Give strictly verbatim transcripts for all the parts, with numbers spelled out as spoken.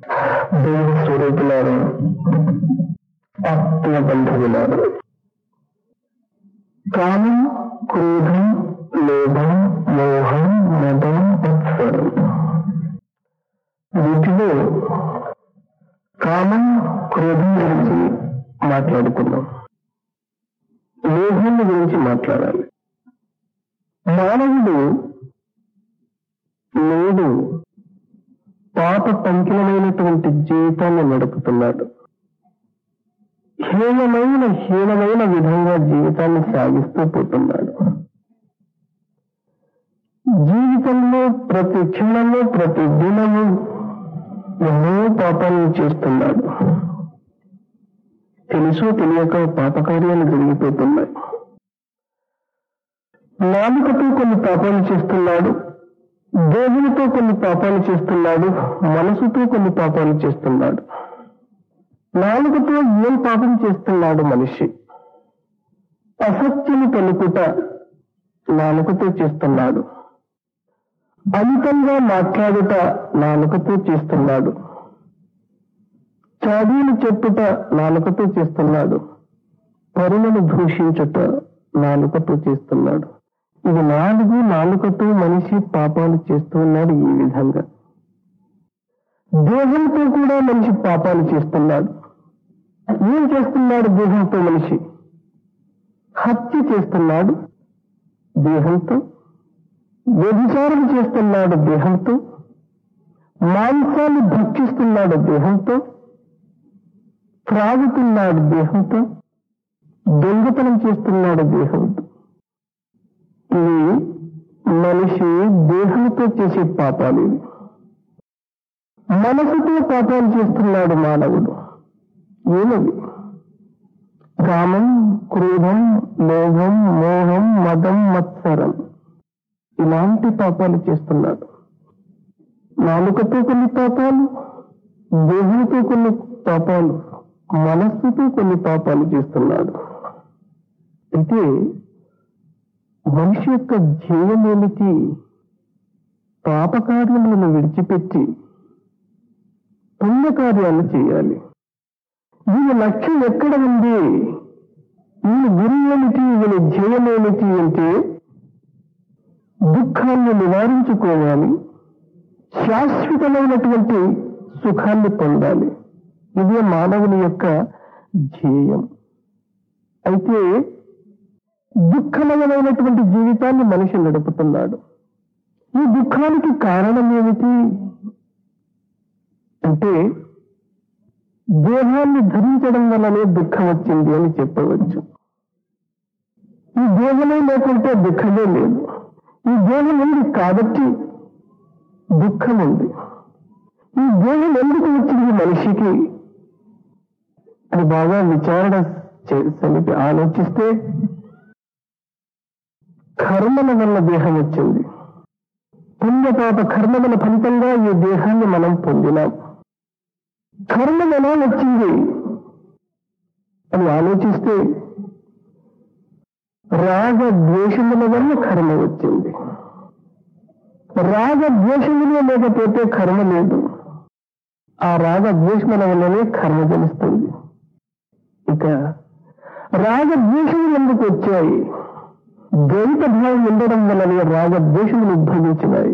దైవ స్వరూపులారు, ఆత్మ బంధువులారు, కామం, క్రోధం, లోభం, మోహం, మదం, మత్సరం, వీటిలో కామం, క్రోధం గురించి మాట్లాడుకున్నాం. లోభం గురించి మాట్లాడాలి. మానవుడు నేడు పాప పంకిలమైనటువంటి జీవితాన్ని నడుపుతున్నాడు. హీనమైన హీనమైన విధంగా జీవితాన్ని సాగిస్తూ పోతున్నాడు. జీవితంలో ప్రతి క్షణంలో ప్రతి దినము ఎన్నో పాపాలను చేస్తున్నాడు. తెలుసో తెలియక పాపకార్యాలు జరిగిపోతున్నాయి. నాలుకతో కొన్ని పాపాలు చేస్తున్నాడు, దేహంతో కొన్ని పాపాలు చేస్తున్నాడు, మనసుతో కొన్ని పాపాలు చేస్తున్నాడు. నాలుకతో ఏం పాపం చేస్తున్నాడు మనిషి? అసత్యము పలుకుట నాలుకతో చేస్తున్నాడు. అమితంగా మాట్లాడుట నాలుకతో చేస్తున్నాడు. చాడీలు చెప్పుట నాలుకతో చేస్తున్నాడు. పరులను దూషించుట నాలుకతో చేస్తున్నాడు. ఇది నాలుగు నాలుకతో మనిషి పాపాలు చేస్తూ ఉన్నాడు. ఈ విధంగా దేహంతో కూడా మనిషి పాపాలు చేస్తున్నాడు. ఏం చేస్తున్నాడు దేహంతో మనిషి? హత్య చేస్తున్నాడు దేహంతో, వ్యభిచారం చేస్తున్నాడు దేహంతో, మాంసాన్ని భక్షిస్తున్నాడు దేహంతో, త్రాగుతున్నాడు దేహంతో, దొంగతనం చేస్తున్నాడు దేహంతో. ఇవి మనిషి దేహంతో చేసే పాపాలు. ఇవి మనసుతో పాపాలు చేస్తున్నాడు మానవుడు. ఏమవి? కామం, క్రోధం, లోభం, మోహం, మదం, మత్సరం, ఇలాంటి పాపాలు చేస్తున్నాడు. నాలుకతో కొన్ని పాపాలు, దేహంతో కొన్ని పాపాలు, మనస్సుతో కొన్ని పాపాలు చేస్తున్నాడు. అయితే మనిషి యొక్క ధ్యేయమేమిటి? పాపకార్యములను విడిచిపెట్టి పుణ్యకార్యాలు చేయాలి. దీని లక్ష్యం ఎక్కడ ఉంది? ఈ గురి ఏమిటి? వీని ధ్యేయమేమిటి అంటే దుఃఖాన్ని నివారించుకోవాలి, శాశ్వతమైనటువంటి సుఖాన్ని పొందాలి. ఇదే మానవుని యొక్క ధ్యేయం. అయితే దుఃఖమయమైనటువంటి జీవితాన్ని మనిషి నడుపుతున్నాడు. ఈ దుఃఖానికి కారణం ఏమిటి అంటే దేహాన్ని ధరించడం వల్లనే దుఃఖం వచ్చింది అని చెప్పవచ్చు. ఈ దేహమే లేకుంటే దుఃఖమే లేదు. ఈ దేహం ఉంది కాబట్టి దుఃఖం ఉంది. ఈ దేహం ఎందుకు వచ్చింది మనిషికి అని బాగా విచారణ చేసి ఆలోచిస్తే కర్మల వల్ల దేహం వచ్చింది. పుణ్యపాప కర్మల ఫలితంగా ఈ దేహాన్ని మనం పొందినాం. కర్మ ఎలా వచ్చింది అని ఆలోచిస్తే రాగ ద్వేషముల వల్ల కర్మ వచ్చింది. రాగ ద్వేషములే లేకపోతే కర్మ లేదు. ఆ రాగ ద్వేషముల వల్లనే కర్మ జనిస్తుంది. ఇక రాగ ద్వేషములు ఎందుకు వచ్చాయి? ద్వైత భావం ఉండడం వల్లనే రాగ ద్వేషములు ఉద్భవించినాయి.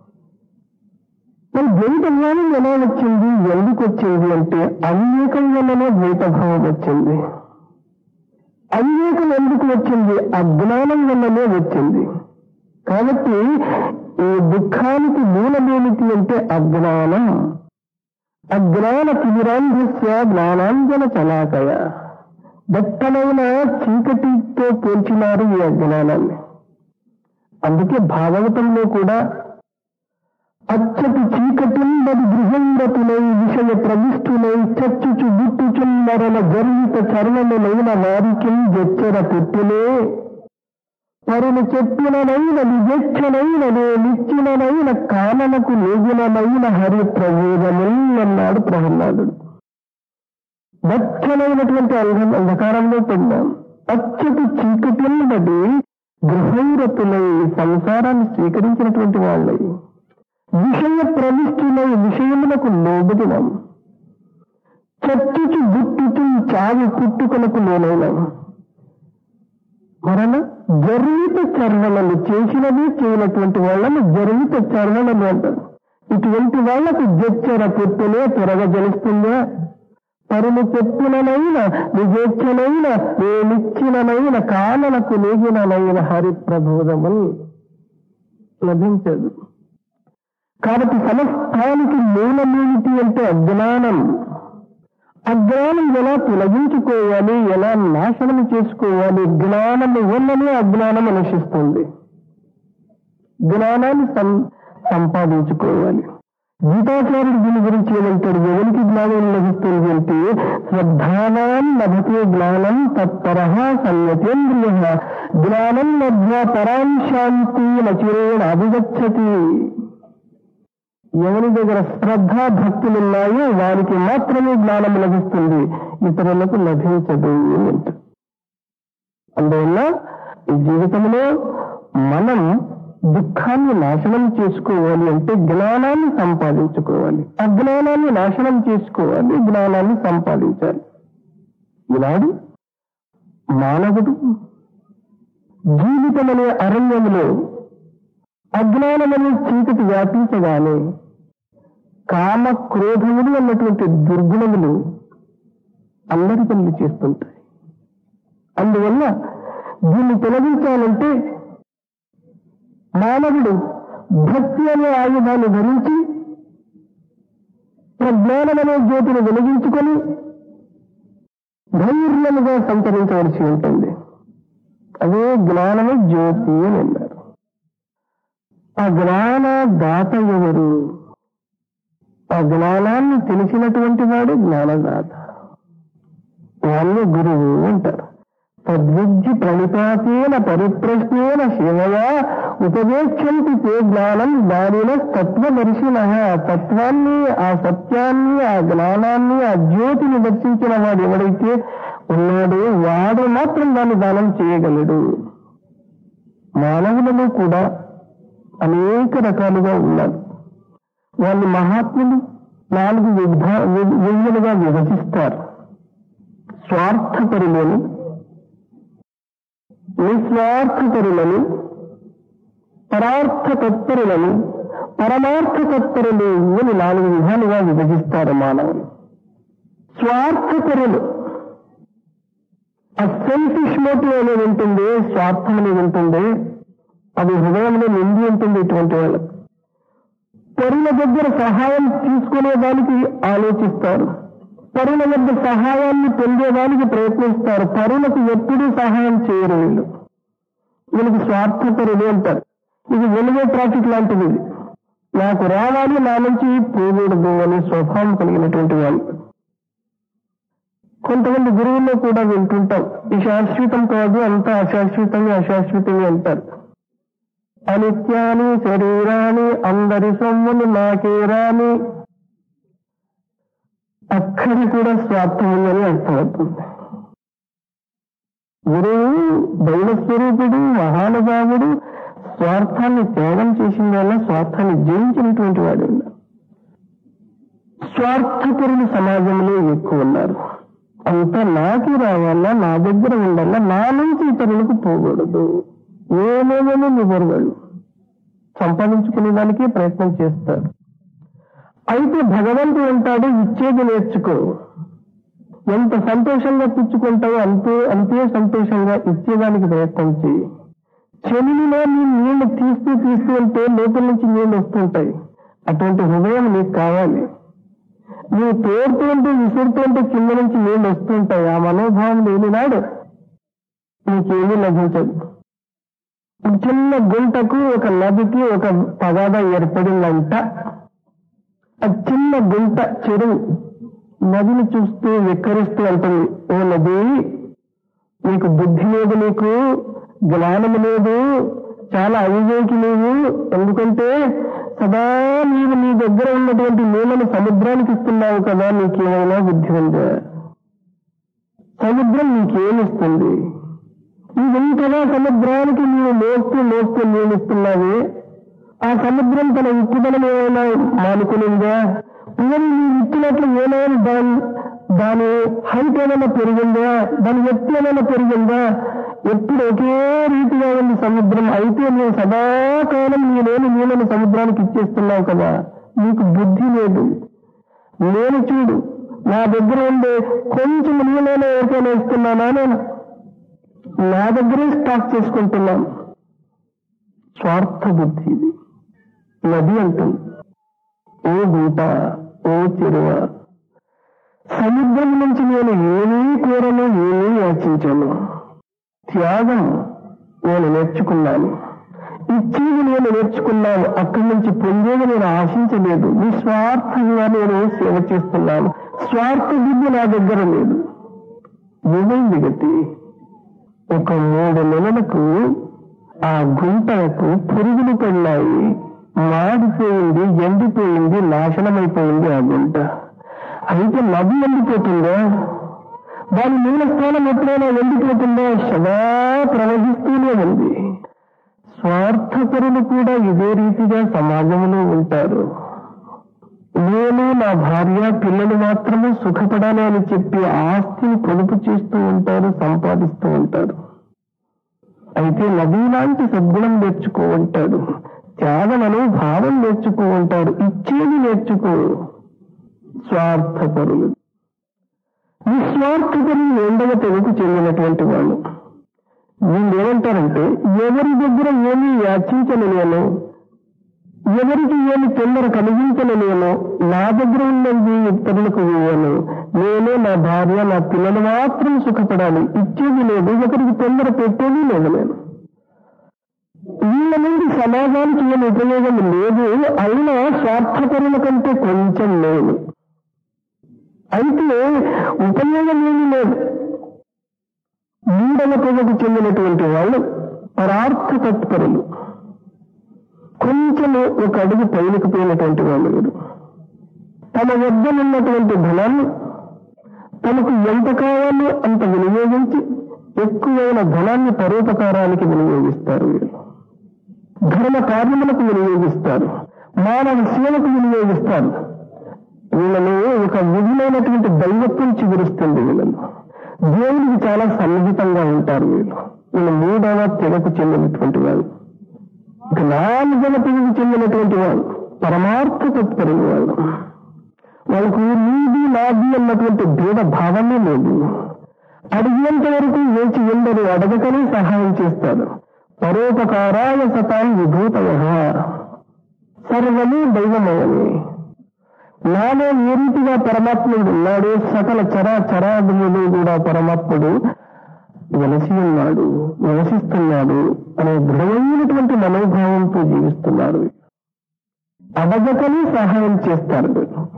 మరి ద్వైత భావం ఎలా వచ్చింది, ఎందుకు వచ్చింది అంటే అవివేకం వల్లనే ద్వైత భావం వచ్చింది. అవివేకం ఎందుకు వచ్చింది? అజ్ఞానం వల్లనే వచ్చింది. కాబట్టి ఈ దుఃఖానికి మూలమేమిటి అంటే అజ్ఞానం. అజ్ఞాన తిమిరాంధ్య జ్ఞానాంజన చలాకయ. దట్టమైన చీకటితో పోల్చినారు ఈ అజ్ఞానాన్ని. అందుకే భాగవతంలో కూడా అచ్చటి చీకటింబడి గృహంగతులై విషయ ప్రవిష్టులై చచ్చుచు గుట్టుచున్నరల జరిగిత చర్మములైన వారికి జచ్చర పుట్టులే పరులు చెప్పిననైన నిజచ్చనైననే నిచ్చిననైన కామనకు లేగినమైన హరి ప్రవేదములన్నాడు ప్రహ్లాదుడు. దచ్చనైనటువంటి అంధం అంధకారంలో పడ్డాం. అచ్చటి చీకటింబడి గృహంగతులై సంసారాన్ని స్వీకరించినటువంటి వాళ్ళై విషయ ప్రవిష్టులై విషయములకు లోబడినాం. చావు పుట్టుకలకు లోనైనా మరణ జర్విత చర్వణలు చేసినవి చేయనటువంటి వాళ్ళని జర్విత చర్వణలు అంటారు. ఇటువంటి వాళ్లకు జచ్చర పుట్టునే త్వరగా జలుస్తుందా? పరులు చెప్పిననైన నిజేచ్ఛనైన నేనిచ్చిననైన కాలనకు నేగిననైన హరి ప్రబోధములు లభించదు. కాబట్టి సమస్తానికి మూలమేమిటి అంటే అజ్ఞానం. అజ్ఞానం ఎలా తొలగించుకోవాలి, ఎలా నాశనం చేసుకోవాలి? జ్ఞానము వల్లనే అజ్ఞానం నశిస్తుంది. జ్ఞానాన్ని సం సంపాదించుకోవాలి. గీతాచార్యుడు దీని గురించి ఏమంటాడు? ఎవరికి జ్ఞానం లభిస్తుంది అంటే శ్రద్ధానాం లభతే జ్ఞానం తత్పరః సంయతేంద్రియ జ్ఞానం లభ్య పరాం శాంతి నచిరేణ అభిగచ్చతి. ఎవరి దగ్గర శ్రద్ధ భక్తులున్నాయో వారికి మాత్రమే జ్ఞానం లభిస్తుంది, ఇతరులకు లభించదు అంట. అందువల్ల ఈ జీవితంలో మనం దుఃఖాన్ని నాశనం చేసుకోవాలి అంటే జ్ఞానాన్ని సంపాదించుకోవాలి. అజ్ఞానాన్ని నాశనం చేసుకోవాలి, జ్ఞానాన్ని సంపాదించాలి. ఈనాడు మానవుడు జీవితం అనే అరణ్యంలో అజ్ఞానమనే చీకటి వ్యాపించగానే కామ క్రోధములు అన్నటువంటి దుర్గుణములు అందరి పనులు చేస్తుంటాయి. అందువల్ల దీన్ని తొలగించాలంటే మానవుడు భక్తి అనే ఆయుధాన్ని ధరించి ప్రజ్ఞానం అనే జ్యోతిని వెలిగించుకొని ధైర్యముగా సంచరించవలసి ఉంటుంది. అదే జ్ఞానమే జ్యోతి అని అన్నారు. ఆ జ్ఞాన దాత ఎవరు? ఆ జ్ఞానాన్ని తెలిసినటువంటి వాడు జ్ఞానదాత, వాళ్ళే గురువు అంటారు. తద్విద్య ప్రణిపాతేన పరిప్రశ్నేన శివయా ఉపదేశంతి తే జ్ఞానం దానిన తత్వదర్శిన. తత్వాన్ని, ఆ సత్యాన్ని, ఆ జ్ఞానాన్ని, ఆ జ్యోతిని దర్శించిన వాడు ఎవడైతే ఉన్నాడో వాడు మాత్రం దాన్ని దానం చేయగలడు. మానవులలో కూడా అనేక రకాలుగా ఉన్నారు. వాళ్ళు మహాత్ములు నాలుగు విధ విధులుగా విభజిస్తారు. స్వార్థపరులని, నిస్వార్థపరులని, పరార్థ తత్పరులని, పరమార్థ తత్పరులు అని నాలుగు విధాలుగా విభజిస్తారు మానవులు. స్వార్థపరులు ఆ సెల్ఫిష్ మోటివ్ అనేది ఉంటుంది, స్వార్థం అనేది ఉంటుంది, అది హృదయంలో నిండి ఉంటుంది. ఇటువంటి వాళ్ళు పరుల దగ్గర సహాయం తీసుకునేదానికి ఆలోచిస్తారు, పరుల దగ్గర సహాయాన్ని పొందేదానికి ప్రయత్నిస్తారు, పరులకు ఎప్పుడూ సహాయం చేయరు. వీళ్ళు వీళ్ళకి స్వార్థపరులు అంటారు. ఇది వెలుగే ట్రాఫిక్ లాంటిది. నాకు రావాలి, నా నుంచి పోకూడదు అనే స్వభావం కలిగినటువంటి వాళ్ళు. కొంతమంది గురువుల్లో కూడా వింటుంటాం, ఈ శాశ్వతం కాదు, అంతా అశాశ్వతంగా అశాశ్వతంగా అంటారు. అనిత్యాని శరీరాన్ని అందరి సొమ్ములు నాకే రాని, అక్కడి కూడా స్వార్థం ఉందని అర్థమవుతుంది. గురువు దైవస్వరూపుడు, మహానుభావుడు, స్వార్థాన్ని త్యాగం చేసిన వల్ల స్వార్థాన్ని జయించినటువంటి వాడు ఉన్నారు. స్వార్థపరులు సమాజంలో ఎక్కువ ఉన్నారు. అంతా నాకి రావాలా, నా దగ్గర ఉండాలా, నా నుంచి ఇతరులకు పోకూడదు. ఏమేమేమో ఇవ్వరు, వాళ్ళు సంపాదించుకునే దానికి ప్రయత్నం చేస్తారు. అయితే భగవంతుడు అంటాడు, ఇచ్చేది నేర్చుకో. ఎంత సంతోషంగా పుచ్చుకుంటావో అంతే అంతే సంతోషంగా ఇచ్చేదానికి ప్రయత్నం చేయి. చెవిలో నీ నీళ్లు తీస్తూ తీస్తూ ఉంటే లోపల నుంచి నీళ్లు వస్తుంటాయి. అటువంటి హృదయం నీకు కావాలి. నువ్వు తోడుతూ ఉంటే, విసురుతూ ఉంటే కింద నుంచి నీళ్లు వస్తుంటాయి. ఆ మనోభావం లేనినాడు నీకేమీ లభించదు. చిన్న గుంటకు ఒక నదికి ఒక తగాద ఏర్పడిందంట. ఆ చిన్న గుంట చెరువు నదిని చూస్తూ వెక్కరిస్తూ అంటుంది, ఓ నది, నీకు బుద్ధి లేదు, నీకు జ్ఞానము లేదు, చాలా అవివేకి నీవు. ఎందుకంటే సదా నీవు నీ దగ్గర ఉన్నటువంటి నీళ్లను సముద్రానికి ఇస్తున్నావు కదా, నీకేమైనా బుద్ధి ఉందా? సముద్రం నీకేమిస్తుంది? నీవింతగా సముద్రానికి నీవు మోస్తూ మోస్తూ నీళ్ళిస్తున్నావే, ఆ సముద్రం తన ఉప్పుదనం ఏమైనా మానుకునిందా? పువ్వులు నీవు ఇచ్చినట్లు ఏమైనా దాని దాని హైట్ ఏమైనా పెరిగిందా, దాని ఎత్తు ఏమైనా పెరిగిందా? ఎప్పుడు ఒకే రీతిగా ఉంది సముద్రం. అయితే నువ్వు సదాకాలం నేనేమి నీళ్ళని సముద్రానికి ఇచ్చేస్తున్నావు కదా, నీకు బుద్ధి లేదు. నేను చూడు, నా దగ్గర ఉండే కొంచెం నీళ్ళైనా ఎవరికైనా ఇస్తున్నానా? నేను నా దగ్గరే స్టాక్ చేసుకుంటున్నాను. స్వార్థ బుద్ధి ఇది. నది అంటుంది, ఓ గుంట, ఓ చెరువ, సముద్రం నుంచి నేను ఏమీ కోరను, ఏమీ యాచించాను. త్యాగం నేను నేర్చుకున్నాను, ఇచ్చేది నేను నేర్చుకున్నాను, అక్కడి నుంచి పొందేది నేను ఆశించలేదు. నిస్వార్థంగా నేను సేవ చేస్తున్నాను. స్వార్థ బుద్ధి నా దగ్గర లేదు. ఏమైంది గతి? ఒక మూడు నెలలకు ఆ గుంటకు పురుగులు పడినాయి, మాడిపోయింది, ఎండిపోయింది, నాశనమైపోయింది ఆ గుంట. అయితే నది ఎండిపోతుందా? దాని మూల స్థానం ఎప్పుడైనా ఎండిపోతుందా? సదా ప్రవహిస్తూనే ఉంది. స్వార్థపరులు కూడా ఇదే రీతిగా సమాజంలో ఉంటారు. నేను నా భార్య పిల్లలు మాత్రమే సుఖపడాలి అని చెప్పి ఆస్తిని పొదుపు చేస్తూ ఉంటారు, సంపాదిస్తూ ఉంటారు. అయితే నది లాంటి సద్గుణం నేర్చుకో ఉంటాడు, త్యాగమను భావం నేర్చుకో ఉంటారు, ఇచ్చేది నేర్చుకో. స్వార్థపరులు, నిస్వార్థపరులు రెండవ తెగకు చెందినటువంటి వాళ్ళు. వీళ్ళు ఏమంటారంటే, ఎవరి దగ్గర ఏమీ యాచించలేను, ఎవరికి ఏమి తొందర కలిగించలేను, నా దగ్గర ఉన్నది ఇతరులకు ఇవ్వను, నేనే నా భార్య నా పిల్లలు మాత్రం సుఖపడాలి, ఇచ్చేది లేదు, ఒకరికి తొందర పెట్టేది లేదు. నేను వీళ్ళ నుండి సమాజానికి ఏమి ఉపయోగం లేదు, అయినా స్వార్థపరుల కంటే కొంచెం లేదు. అయితే ఉపయోగం ఏమీ లేదు. మూడవ తెగకు చెందినటువంటి వాళ్ళు పరార్థ తత్పరులు, కొంచెం ఒక అడుగు పైనకు పోయినటువంటి వాళ్ళు. వీరు తమ వద్దనున్నటువంటి ధనాన్ని తమకు ఎంత కావాలో అంత వినియోగించి ఎక్కువైన ధనాన్ని పరోపకారానికి వినియోగిస్తారు. వీరు ధర్మ కార్యములకు వినియోగిస్తారు, మానవ సేవకు వినియోగిస్తారు. వీళ్ళను ఒక విధులైనటువంటి దైవత్వం చిగురుస్తుంది. వీళ్ళను దేవునికి చాలా సన్నిహితంగా ఉంటారు. వీళ్ళు వీళ్ళు మూడవ తెగకు చెందినటువంటి వాళ్ళు. ఇక నాలుగవ తెగకు చెందినటువంటి వాళ్ళు పరమార్థ తత్పరులు. వాళ్ళు వాళ్ళకు నీది నాది అన్నటువంటి భేద భావమే లేదు. అడిగేంత వరకు వేచి ఎందరు అడగకనే సహాయం చేస్తారు. పరోపకారాయ సతాం విభూతయ, సర్వము దైవమయమే. నాలో ఏ రీతిగా పరమాత్ముడు ఉన్నాడు, సకల చరాచరాదులు కూడా పరమాత్ముడు వెలసి ఉన్నాడు, నివసిస్తున్నాడు అనే దృఢమైనటువంటి మనోభావంతో జీవిస్తున్నారు. అడగకనే సహాయం చేస్తారు.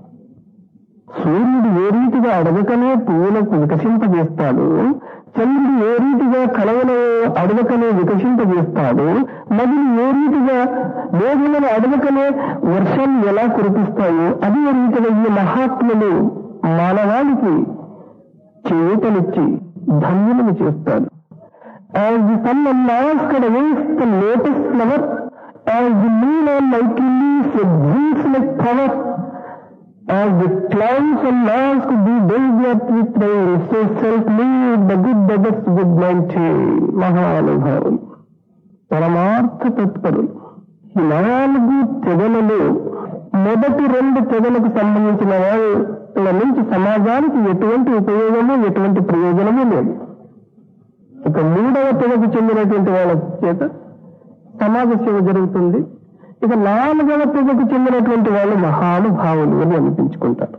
సూర్యుడు ఏ రీతిగా అడగకనే పువ్వులకు వికసింపజేస్తాడు, చంద్రుడు ఏ రీతిగా కలవను అడగకనే వికసింపజేస్తాడు, నదులు ఏ రీతిగా మేఘలను అడగకనే వర్షాలు ఎలా కురిపిస్తాయో అదే రీతిగా ఈ మహాత్ములు మానవానికి చేతనిచ్చి ధన్యులను చేస్తాడు. As the sun on Mars could waste the lotus flower, as the moon on mighty leaves it brings like power, as the clouds on Mars could be bathed with rain, so self-made the good beggars good maintain. మహానుభావులు, పరమార్థ తత్పరులు. ఈ నాలుగు తెగలలో మొదటి రెండు తెగలకు సంబంధించిన వాళ్ళ నుంచి సమాజానికి ఎటువంటి ఉపయోగము ఎటువంటి ప్రయోజనము లేదు. ఇక మూడవ తెగకు చెందినటువంటి వాళ్ళ చేత సమాజ సేవ జరుగుతుంది. ఇక నాలుగవ తెగకు చెందినటువంటి వాళ్ళు మహానుభావులు అని అనిపించుకుంటారు.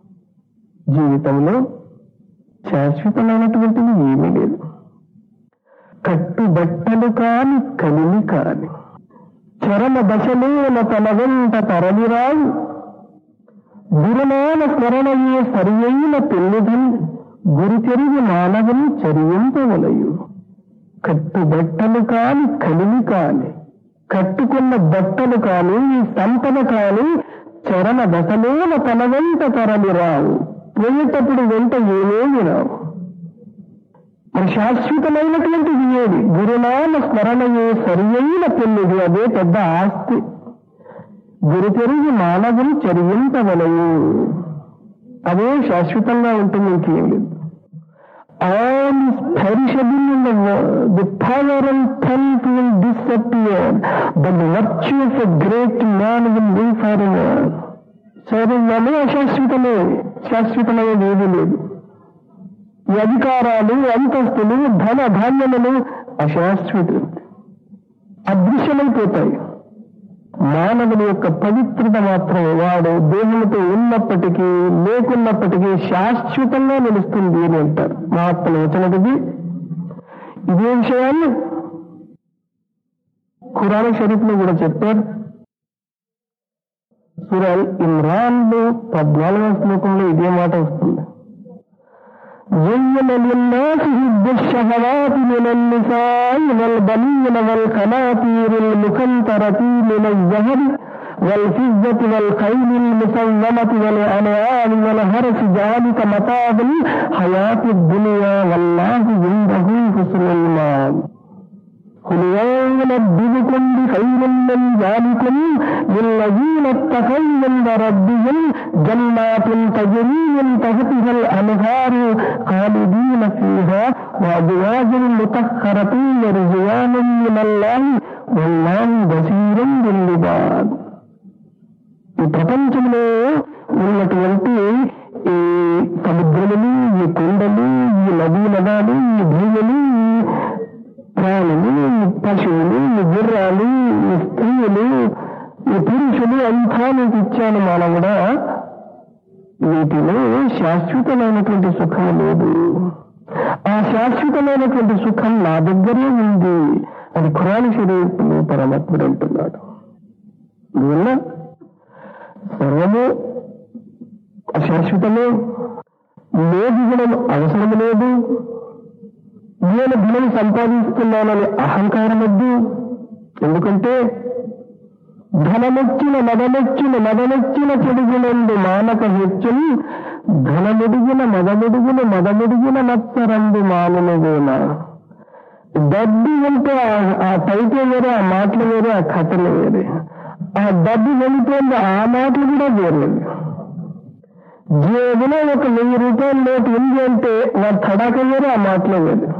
జీవితంలో శాశ్వతమైనటువంటిది ఏమీ లేదు. కట్టుబట్టలు కాని కలిమి కాని చరమ దశలోన తన వెంట తరలిరాయి, గురునామ స్మరణయే సరియైన పెన్నిధన్ గురి తిరిగి మానవుని చరింపవలయు. కట్టుబట్టలు కాని కలిమి కాని, కట్టుకున్న బట్టలు కాని సంపద కాని చరణ దశలోన తన వెంట తరలి రావు, పోయేటప్పుడు వెంట ఏమేమి రావు. మరి శాశ్వతమైనటువంటిది ఏది? గురునామ స్మరణయే సరియైన పెన్నిది, అదే పెద్ద ఆస్తి. గురి తిరిగి మానవుని చరింపవలయు. అదే శాశ్వతంగా ఉంటుంది, ఇంకేం లేదు. All is perishable in the world. The power and strength will disappear, but the virtue of a great man will live forever. శరీరమే అశాశ్వతమే, శాశ్వతమైనది ఏది లేదు. ఈ అధికారాలు, అంతస్తులు, ధన ధాన్యములు అశాశ్వతం, అదృశ్యమైపోతాయి. మానవుని యొక్క పవిత్రత మాత్రం వాడు దేహంతో ఉన్నప్పటికీ లేకున్నప్పటికీ శాశ్వతంగా నిలుస్తుంది అని అంటారు మహాత్ములు వచనది. ఇదే విషయాన్ని ఖురాన్ షరీఫ్ లో కూడా చెప్పారు. సూరా ఇమ్రాన్ లో పద్నాలుగవ శ్లోకంలో ఇదే మాట వస్తుంది. زين للناس حب الشهوات من النساء والبنين والقناطير المقنطرة من الذهب والفضة والخيل المسومة والأنعام والحرث ذلك متاع الحياة الدنيا والله عنده حسن المآب. قل ينبئكم بخير من ذلكم للذين اتقوا عند ربهم جنات تجري من تحتها الأنهار خالدين فيها وأزواج مطهرة ورضوان من الله والله بصير بالعباد. ఈ ప్రపంచంలో ఉన్నటువంటి ఈ సముద్రములు, ఈ కొండలు, ఈ నదీ నదాలు, ఈ భూములు, ప్రాణులు, పశువులు, గుర్రాలు, స్త్రీలు, ఈ పురుషులు అంతా నీకు ఇచ్చాను మానవుడా. వీటిలో శాశ్వతమైనటువంటి సుఖం లేదు. ఆ శాశ్వతమైనటువంటి సుఖం నా దగ్గరే ఉంది అని ఖురాన్ షరీఫ్లో పరమాత్ముడు అంటున్నాడు. అందువల్ల సర్వము అశాశ్వతమే, లేదు గుణం అవసరం లేదు. నేను ధనం సంపాదిస్తున్నానని అహంకారం వద్దు. ఎందుకంటే ధనమెచ్చిన మదమెచ్చిన మదమెచ్చిన చెడుగునందు మానక హెచ్చును, ధనముడిగిన మదముడిగిన మదముడిగిన మత్సరందు మాననుగోన. డబ్బు అంటే ఆ టైటే వేరే, ఆ మాటలు వేరే, ఆ కథలు వేరే. ఆ డబ్బు వెళ్ళిపోయింది, ఆ మాటలు కూడా వేరేది. జేబులో ఒక వెయ్యి రూపాయల నోటు ఉంది అంటే నా తడాక వేరే, ఆ మాటలు వేరే.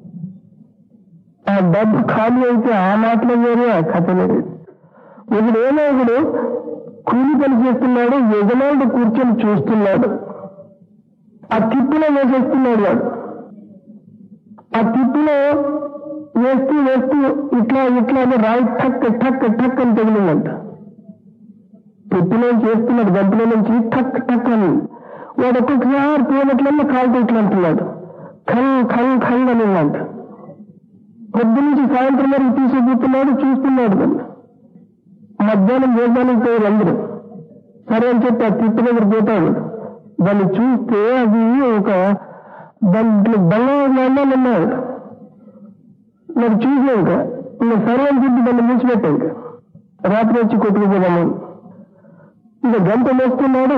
ఆ డబ్బు ఖాళీ అయితే ఆ మాటలు వేరే, ఆ కథలు వేరే. ఇప్పుడు ఏమో ఒకడు కూలి పని చేస్తున్నాడు, యజమానుడు కూర్చొని చూస్తున్నాడు. ఆ తిప్పులో వేసేస్తున్నాడు వాడు. ఆ తిప్పులో వేస్తూ వేస్తూ ఇట్లా ఇట్లా అని రాయి ఠక్ ఠక్ ఠక్ అని తగిలిందంట. తిప్పులో చేస్తున్నాడు, గంటలో నుంచి ఠక్ ఠక్ అని. వాడు ఒక్కొక్కసారి పోయినట్లన్నా కాలుతో ఇట్లా అంటున్నాడు, ఖల్ ఖల్ ఖల్ అనిందంట. పొద్దు నుంచి సాయంత్రం వరకు తీసుకుపోతున్నాడు, చూస్తున్నాడు. దాన్ని మధ్యాహ్నం భోజనానికి పోయారు అందరూ. సరే అని చెప్పి ఆ తిప్పు దగ్గర పోతాడు. దాన్ని చూస్తే అది ఒక దాంట్లో బంగాళాలు ఉన్నాడు. నాకు చూసాక ఇంకా సరే అని చెప్పి దాన్ని మూసిపెట్టాక రాత్రి వచ్చి కొట్టుకుపోదాము. ఇక గంట వేస్తున్నాడు.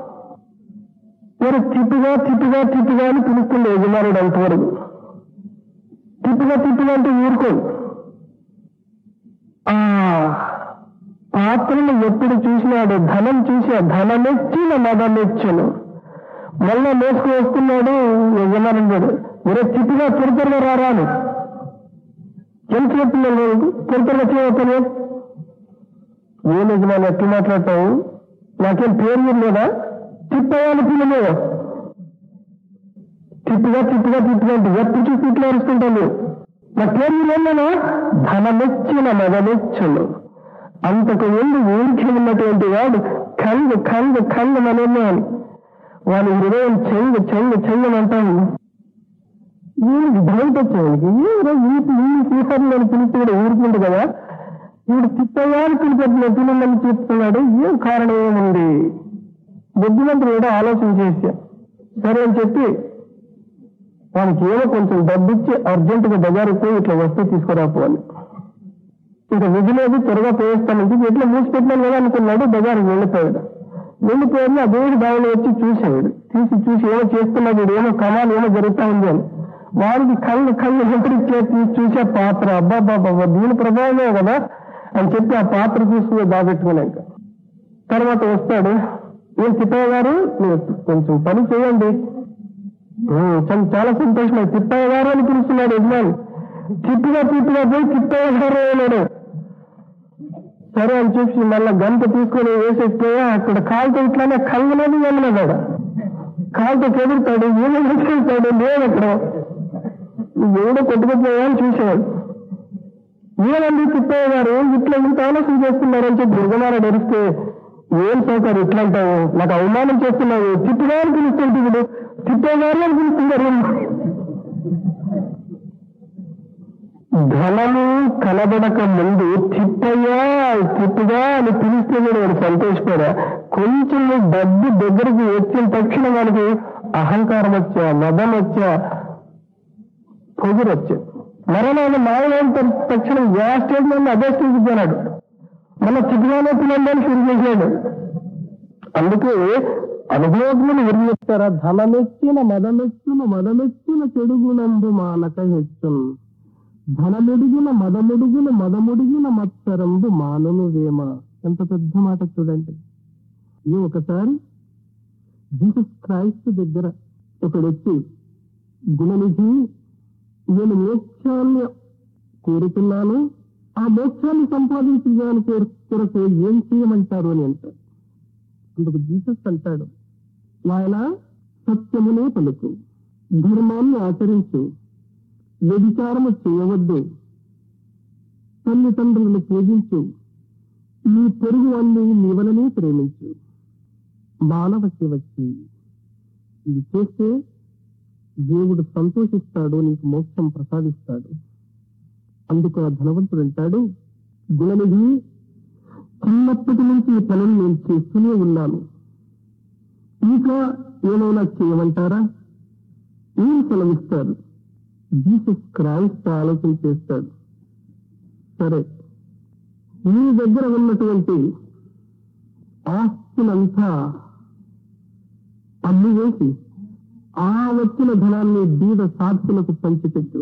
మరి తిప్పుగా తిప్పుగా తిప్పుగా అని పిలుస్తుండే యజమానుడు అంతవరకు. తిప్పుగా తిప్పుగా అంటే ఊరుకోడు. ఆ పాత్రను ఎప్పుడు చూసినాడు, ధనం చూసి ఆ ధనమెచ్చిన మదమెచ్చును. మళ్ళా మోసుకు వస్తున్నాడు యజమానుడు. మీరు తిప్పుగా త్వర త్వరగా రారాను. ఎంత చెప్తున్నాడు, త్వర త్వరగా చేయవచ్చని. ఏం యజమాని ఎట్లు మాట్లాడతావు, నాకేం పేరు లేదా, తిప్పవాళ్ళు పిల్లలు తిప్పుగా తిప్పుగా తిప్పుగా అంటే ఎప్పుడు చూసి ఇట్లా అరుస్తుంటాను. నా పేరు ఏమన్నా ధనమెచ్చిన మదమెచ్చును. అంతకు ముందు ఊరికి ఉన్నటువంటి వాడు కంగు కంగు కంగు అనేమో అని వాని హృదయం చెంగు చెంగు చెంగమంటాను. వీడికి డౌట్ వచ్చేవాడికి ఏదో వీటి ఇన్ని సీఫర్లు అని పిలిచి కూడా ఊరుకుంటు కదా, వీడు తిప్పగాని పిలిపెట్టిన పిల్లలని చెప్తున్నాడు. ఏం కారణం ఏముంది? బుద్ధిమంతుడు ఏదో ఆలోచన చేశా. సరే అని చెప్పి వానికి ఏదో కొంచెం డబ్బిచ్చి అర్జెంటుగా బజారుకు పోయి ఇట్లా వస్తే తీసుకురాపోవాలి. ఇంకా విధిలేదు, త్వరగా పోయేస్తానంటే ఎట్లా మూసిపెట్టినాను కదా అనుకున్నాడు. బజారుకి వెళ్ళిపోయాడు. వెళ్ళిపోయాడు. ఆ దేవుడి బావిలో వచ్చి చూశాడు. తీసి చూసి ఏమో చేస్తున్నాడు, ఏమో కమాలు ఏమో జరుగుతా ఉంది అని. వారికి కళ్ళు కళ్ళు హెచ్చరించి చూసే పాత్ర, అబ్బాబాబా దీని ప్రభావమే కదా అని చెప్పి ఆ పాత్ర తీసుకుని దాబెట్టుకున్నాక తర్వాత వస్తాడు. ఏం తిప్పయ్య గారు మీరు కొంచెం పని చేయండి. చాలా సంతోషం. తిప్పయ్య గారు అని పిలుస్తున్నాడు యజమాని. తిప్పిగా తిప్పిగా పోయి తిప్పయ్య గారు అన్నాడు. సరే అని చెప్పి మళ్ళా గంట తీసుకొని వేసేస్తే అక్కడ కాలుతో ఇట్లానే కళ్ళలేదు వెళ్ళలేదాడు. కాలుతో చెదురుతాడు, ఏమో వేసేస్తాడు, లేదు అక్కడ ఎవడో కొట్టుకుపోయా అని చూసేవాడు. ఏమండి తిప్పయ్య గారు ఇట్లా ఇంత ఆలోచన చేస్తున్నారని చెప్పి యజమానుడు ఎరిస్తే, ఏం సౌకర్యం ఇట్లా అంటావు, నాకు అవమానం చేస్తున్నావు, తిప్పగా అని పిలుస్తుంటే ఇప్పుడు తిప్పయ్య గారు అని పిలుస్తున్నారు. ధనము కనబడక ముందు తిప్పయ్యా తిప్పుగా అని పిలిస్తే కూడా వాడు సంతోషపడా. కొంచెం డబ్బు దగ్గరికి వచ్చిన తక్షణం వాడికి అహంకారం వచ్చా, మదం వచ్చా, పొగురు వచ్చా. మరణాలు మాయమైన తక్షణం ఏ స్టేజ్ నుండి అదే స్టేజ్కి పోయినాడు. మన తిప్పుగానే పిల్లలని షురు చేశాడు. అందుకే అనుభవజ్ఞులు విరిగి చెప్తారా, ధనమెచ్చిన మదమెచ్చిన మదమెచ్చిన చెడుగునందు మానక హెచ్చును, ధనముడిగిన మదముడిగిన మదముడిగిన మత్సరంబు మానును వేమ. ఎంత పెద్ద మాట చూడండి. ఇది ఒకసారి జీసస్ క్రైస్ట్ దగ్గర ఒకడొచ్చి, గుణనిధి నేను మోక్షాన్ని కోరుతున్నాను, ఆ మోక్షాన్ని సంపాదించడానికి కొరకు ఏం చేయమంటారు అని అంటారు. అందుకు జీసస్ అంటాడు, ఆయన సత్యమునే పలుకు, ధర్మాన్ని ఆచరించు, వ్యభిచారము చేయవద్దు, తల్లిదండ్రులను పూజించు, నీ పొరుగు అన్ని నీ వలనే ప్రేమించు, మానవకి వచ్చి ఇది చేస్తే దేవుడు సంతోషిస్తాడు, నీకు మోక్షం ప్రసాదిస్తాడు. అందుకు ఆ ధనవంతుడు అంటాడు, గుణనిధి చిన్నప్పటి నుంచి ఈ పనులు నేను చేస్తూనే ఉన్నాను, ఇంకా ఏమైనా చేయమంటారా? ఏం సెలవిస్తారు? జీసస్ క్రైస్ట్ ఆలోచన చేస్తాడు. సరే, మీ దగ్గర ఉన్నటువంటి ఆస్తులంతా అమ్మి వేసి ఆ వచ్చిన ధనాన్ని బీద సాక్షులకు పంచిపెట్టు,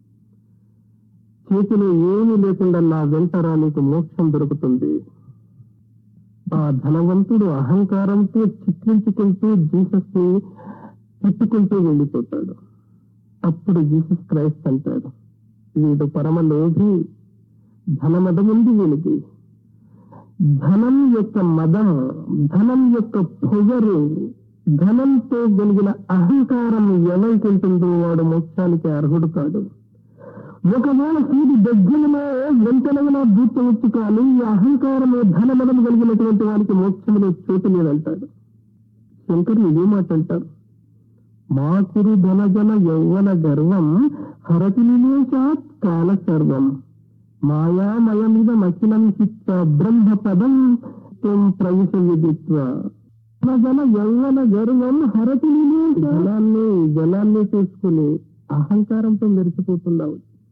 చేతిలో ఏమీ లేకుండా నా వెంటరా నీకు మోక్షం దొరుకుతుంది. ఆ ధనవంతుడు అహంకారంతో చిత్రించుకుంటూ జీసస్ ని తిట్టుకుంటూ వెళ్ళిపోతాడు. అప్పుడు జీసస్ క్రైస్ట్ అంటాడు, వీడు పరమ లోభి, ధనమదముంది వీనికి. ధనం యొక్క మదం, ధనం యొక్క పొగరు, ధనంతో కలిగిన అహంకారం ఎవరికి ఉంటుందో వాడు మోక్షానికి అర్హుడు కాడు. ఒకవేళ సీది దగ్గరలో ఎంతనైనా దూర్చవచ్చు, కానీ ఈ అహంకారమే ధనమదం కలిగినటువంటి వారికి మోక్షంలో చోటు లేదంటాడు. శంకరులు ఇదే మాట అంటారు, మాకురు ధనజన యౌవన గర్వం హరతి నిలేశాత్ కాల సర్వం, మాయామయమిద మకిలం చిత్త బ్రహ్మ పదం త్వం ప్రవేశ విదిత్వ. జన యౌవన గర్వం హరతి నిలేశ, జలాన్ని జలాన్ని తీసుకుని అహంకారంతో మెరిసిపోతున్నావు.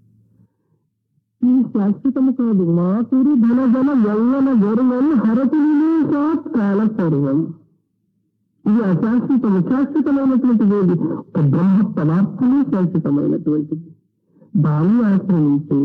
ఈ శాశ్వతము కాదు. మాకురు ధనజన యౌవన గర్వం హరతి నిలేశాత్ కాల సర్వం. ఇది అశాశ్వతము. శాశ్వతమైనటువంటిది ఏది? బ్రహ్మ పదార్థమే శాశ్వతమైనటువంటిది. దాన్ని ఆశ్రయించి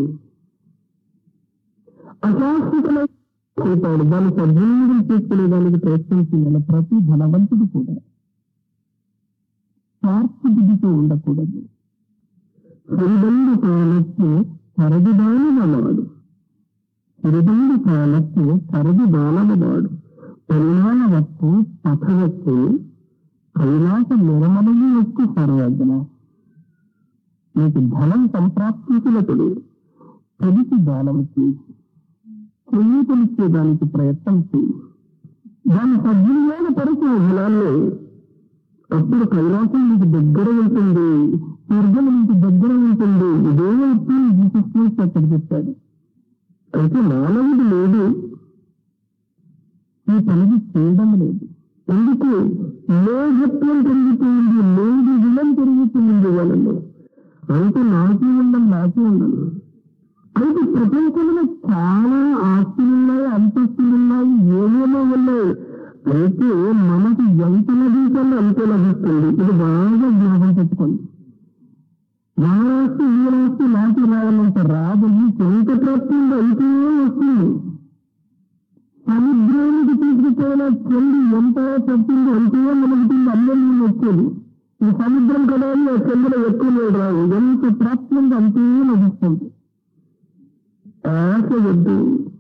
అశాశ్వతమైన దాన్ని సద్వినియోగం చేసుకునే దానికి ప్రయత్నించిన ప్రతి ధనవంతుడు కూడా స్వార్థబుద్ధితో ఉండకూడదు. సిరిదండు కాలಕ್ಕೆ సరది దానమవాడు, సిరిదండు కాలಕ್ಕೆ సరది దానమవాడు, పరిణామవత్తు పథవత్తు కైలాస నిర్మలము యొక్క సర్వజ్ఞ. నీకు ధనం సంప్రాప్తించినప్పుడు కలిసి దానం చేసి కొయ్యతనిచ్చేదానికి ప్రయత్నం చేయి. దాన్ని సద్వినియోగపరచు ధనాన్ని, అప్పుడు కైలాసం నీకు దగ్గర ఉంటుంది, స్వర్గం నీకు దగ్గర ఉంటుంది. ఇదే వ్యక్తి జీసస్ అక్కడ చెప్పాడు. అయితే మానవుడు లేదు, ఈ పనిని చేయడం లేదు. ఎందుకు? లోహత్వం పెరుగుతుంది, లోడు గుణం పెరుగుతుంది వాళ్ళలో. అయితే నాకే ఉండం నాకే ఉండదు. అయితే ప్రపంచంలో చాలా ఆస్తులున్నాయి, అంతస్తులున్నాయి, ఏమేమో ఉన్నాయి. అయితే మనకు ఎంత లభించాలో అంతే లభిస్తుంది. ఇది బాగా జ్ఞాపకం పెట్టుకోండి. నా రాస్తూ ఈ రాస్తూ నాకే రావాలంటే రాదు. ఎంత ప్రాప్తి ఉందో అంతే వస్తుంది. సముద్రానికి తీసుకుపోయిన చెల్లి ఎంత చెప్పింది అంతే మనకుతుంది అందరినీ వచ్చేది. ఈ సముద్రం కదా ఆ చెల్లిలో ఎక్కువ లేదు రాదు, ఎంత ప్రాప్తంగా అంతే నడుస్తుంది. ఆశ వద్దు,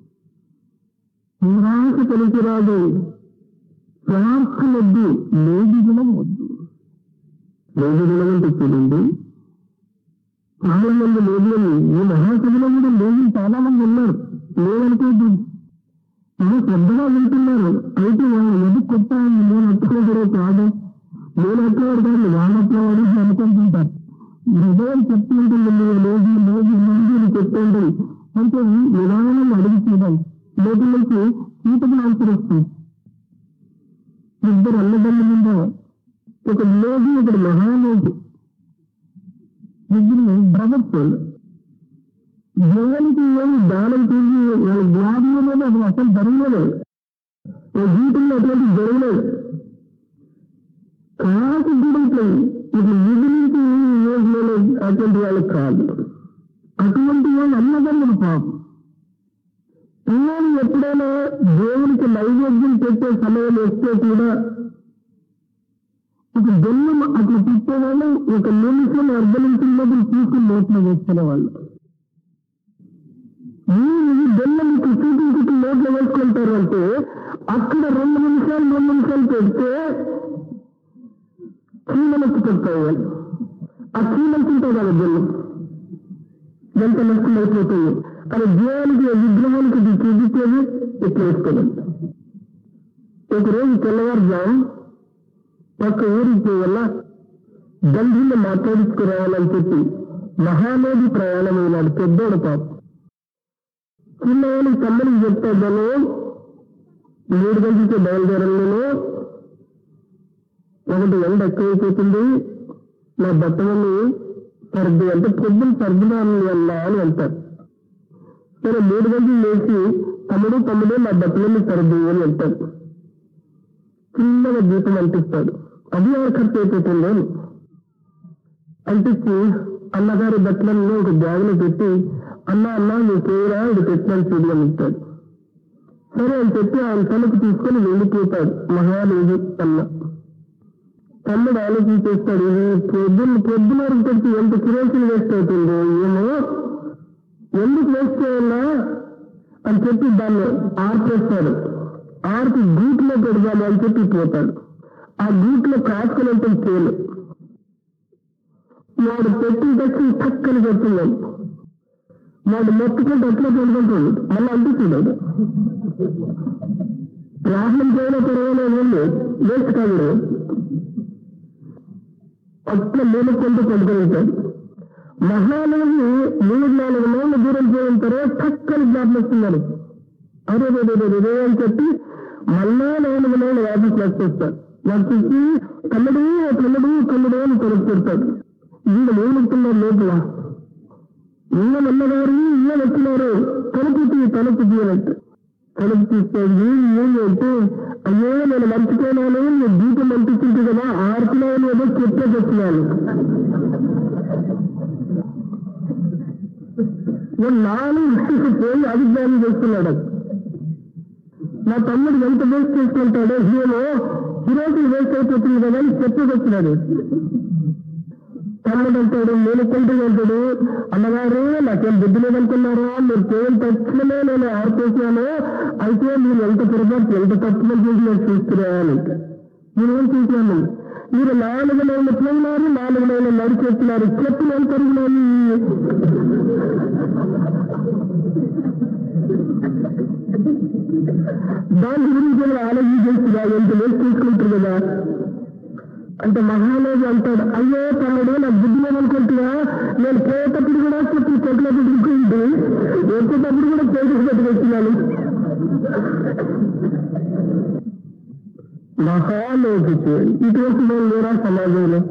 నిరాశ కలిసి రాదు, స్వార్థ వద్దు, లేది గుణం వద్దు. లేది గుణం అంటే చూడండి, చాలా మంది లేదని ఈ మహాసభలో కూడా లేని చాలా మంది ఉన్నారు. లేదనుకోద్దు, చాలా శ్రద్ధగా వింటున్నారు. అయితే వాళ్ళు ఎదురు కొట్టాలి, నేను అట్టుకోవడమే కాదు, నేను అట్టుకోవడం కాదు, వాళ్ళు అట్టుకోవడం అనుకుంటుంటారు. హృదయం చెప్తుంటుంది, లేదు లేదు లేదు చెప్తుంటుంది. అంటే నిదానం అడిగి చూడండి, లోపల నుంచి సీతకు ఆన్సర్ వస్తుంది. ఇద్దరు అన్నదమ్ముల మీద ఒక లోగి ఒకటి మహాలోగి, ఇద్దరు బ్రదర్స్. దేవునికి ఏమి దానం చేసి వాళ్ళ జ్ఞాపకంలో అది అసలు జరగలేదు, జీవితంలో అటువంటి జరగలేదు. కాసు గురైపోయి ఇది మిగిలించి యోజనలో అటువంటి వాళ్ళకి కాదు. అటువంటి వాళ్ళు అన్నదమ్ములు పాపం. పిల్లలు ఎప్పుడైనా దేవునికి నైవేద్యం పెట్టే సమయం వస్తే కూడా ఒక జన్మ అట్లా పెట్టేవాళ్ళు ఒక నిమిషం అర్ధ నిమిషంలో తీసుకుని నోట్లో వేసుకునే వాళ్ళు. ఈ బెల్లం మీకు చూపించుకు నోట్లో వేసుకుంటారు అంటే అక్కడ రెండు నిమిషాలు రెండు నిమిషాలు పెడితే చీమలకి పెడతాయి వాళ్ళు. ఆ చీమలుంటాయి కదా బెల్లం ఎంత నష్టం అయిపోతుంది. కానీ దేవునికి విగ్రహానికి చూపించేది ఎట్లా వేసుకోవాలి. ఒకరోజు తెల్లవారుజాము పక్క ఊరికి పోవాల గంధీలో మాట్లాడించుకురావాలని చెప్పి మహానది ప్రయాణమైనాడు పెద్దోడు పాప. చిన్నవాళ్ళకి తమ్ముడికి చెప్తాను, మూడు గంటలకి బయలుదేరంలో ఒకటి ఎండ ఎక్కువైపోతుంది, నా బట్టలని సర్ది అంటే పొద్దున సర్దుదాన్ని అన్నా అని అంటారు. సరే మూడు గంటలు లేచి తమ్ముడు తమ్ముడే నా బట్టలని సర్ది అని అంటారు. చిన్నగా దీపం అంటిస్తాడు, అది ఎవరు ఖర్చు అయిపోతుంది అని అంటించి అన్నగారి బట్టలను ఒక బ్యాగ్లో పెట్టి అన్న అన్న నువ్వు చేయరా ఇది పెట్టినాను చూడు అని ఇస్తాడు. సరే అని చెప్పి ఆయన తనకు తీసుకొని వెళ్ళిపోతాడు మహాదేవి అన్న. తమ్ముడు ఆలోచించేస్తాడు, ఇది పొద్దున్న పొద్దున వరకు పెట్టి ఎంత కిరోసిన్ వేస్ట్ అవుతుందో ఏమో, ఎందుకు వేస్ట్ చేయాలా అని చెప్పి దాన్ని ఆర్పేస్తాడు. ఆర్పి గూట్లో పెడదాము అని చెప్పి పోతాడు. ఆ గూట్లో కాసుకునేంత తేలు వాడు పెట్టి తెచ్చి చక్కని పెడుతున్నాడు. వాడు మొత్తుకుంటే ఎట్లా పెడుకుంటాడు, మళ్ళీ అంటున్నాడు. ప్రాబ్లం చేయడం పర్వాలేదు, వేస్ట్ కాదు. అట్లా మేలుకుంటూ పడుకుంటాడు. మహానది మూడు నాలుగు నెలల దూరం పోయిన తర్వాత చక్కని జ్ఞాపకం వస్తున్నారు. అదే రే అని చెప్పి మళ్ళా నాలుగు నెలలు వాపస్ వచ్చేస్తాడు. వచ్చేసి కన్నడు కన్నడు కన్నడు అని కొడుకు పెడతాడు. వీళ్ళు ఏమవుతున్నారు లోపల, ఈయన అన్నగారు ఈయన వచ్చినారు తలుపు తీ తలుపు తీయనట్టు తలుపు తీస్తాడు. ఏం అంటే అయ్యో నేను మర్చిపోయినాను, నేను దీపం మంటిస్తుంది కదా ఆడుతున్నాను ఏదో చెప్పేసి వచ్చినాను. నాలుగు పోయి అభిజ్ఞానం చేస్తున్నాడు. నా తమ్ముడు ఎంత వేస్ట్ చేసుకుంటాడో హీరో ఈరోజు వేస్ట్ అయిపోతుంది కదా అని చెప్పేసి వచ్చినాడు. తమ్ముడు అంటాడు, నేను కొంటూ అంటాడు, అన్నగారు నాకేం బుద్ధి లేదనుకున్నారా, మీరు కేవలం తక్షణమే నేను ఆర్పేసాను, అయితే మీరు ఎంత పొరపాటు ఎంత తప్పులు చేసి నేను చూస్తున్నాను. నేనేం చూసినాను, మీరు నాలుగు నెలలు పోయినారు, నాలుగు నెలలు నడిచేస్తున్నారు, చెప్పులు ఎంత తరిగినాను. దాని గురించి ఆలోచించేస్తున్నా ఎంత వేస్ట్ తీసుకుంటారు కదా అంటే మహానది అంటాడు, అయ్యో తమ్ముడు నాకు బుద్ధి లేదనుకుంటున్నా, నేను పోయేటప్పుడు కూడా చెప్పి చెట్లు పెట్టుకుంటూ వచ్చేటప్పుడు కూడా చేతులు పెట్టుకొచ్చినాను. మహాలోకి ఇటువంటి వాళ్ళు లేరా సమాజంలో?